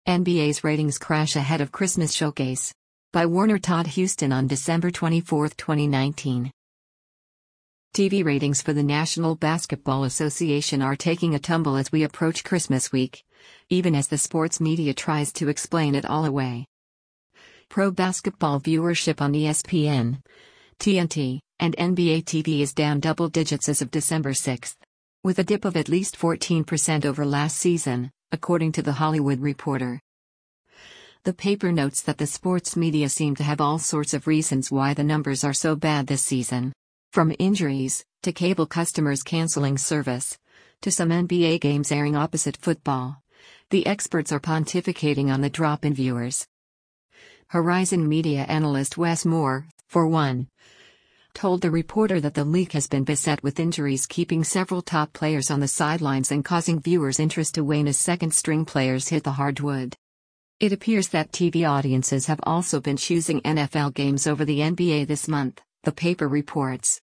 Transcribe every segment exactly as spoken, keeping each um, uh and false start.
N B A's ratings crash ahead of Christmas showcase. By Warner Todd Huston on December twenty-fourth, twenty nineteen. T V ratings for the National Basketball Association are taking a tumble as we approach Christmas week, even as the sports media tries to explain it all away. Pro basketball viewership on E S P N, T N T, and N B A T V is down double digits as of December sixth, with a dip of at least fourteen percent over last season, according to The Hollywood Reporter. The paper notes that the sports media seem to have all sorts of reasons why the numbers are so bad this season. From injuries, to cable customers canceling service, to some N B A games airing opposite football. The experts are pontificating on the drop in viewers. Horizon Media analyst Wes Moore, for one, told the reporter that the league has been beset with injuries, keeping several top players on the sidelines and causing viewers' interest to wane as second-string players hit the hardwood. It appears that T V audiences have also been choosing N F L games over the N B A this month, the paper reports.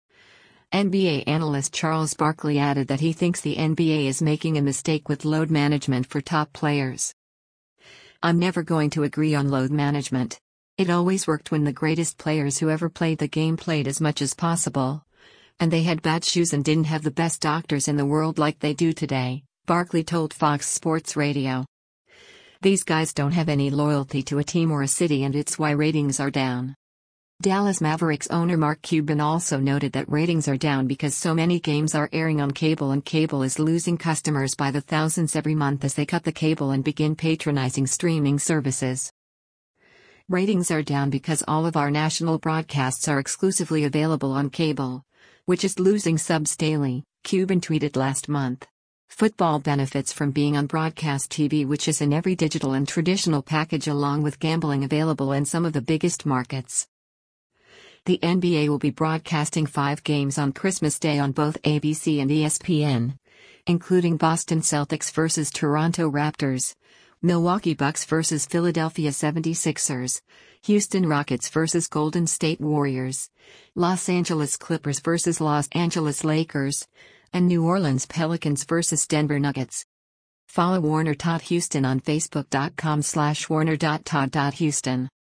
N B A analyst Charles Barkley added that he thinks the N B A is making a mistake with load management for top players. "I'm never going to agree on load management. It always worked when the greatest players who ever played the game played as much as possible. And they had bad shoes and didn't have the best doctors in the world like they do today," Barkley told Fox Sports Radio. "These guys don't have any loyalty to a team or a city, and it's why ratings are down." Dallas Mavericks owner Mark Cuban also noted that ratings are down because so many games are airing on cable, and cable is losing customers by the thousands every month as they cut the cable and begin patronizing streaming services. "Ratings are down because all of our national broadcasts are exclusively available on cable, which is losing subs daily," Cuban tweeted last month. "Football benefits from being on broadcast T V, which is in every digital and traditional package, along with gambling available in some of the biggest markets." The N B A will be broadcasting five games on Christmas Day on both A B C and E S P N, including Boston Celtics versus Toronto Raptors, Milwaukee Bucks versus Philadelphia seventy-sixers, Houston Rockets versus Golden State Warriors, Los Angeles Clippers versus Los Angeles Lakers, and New Orleans Pelicans versus Denver Nuggets. Follow Warner Todd Huston on Facebook dot com slash warner dot todd dot huston.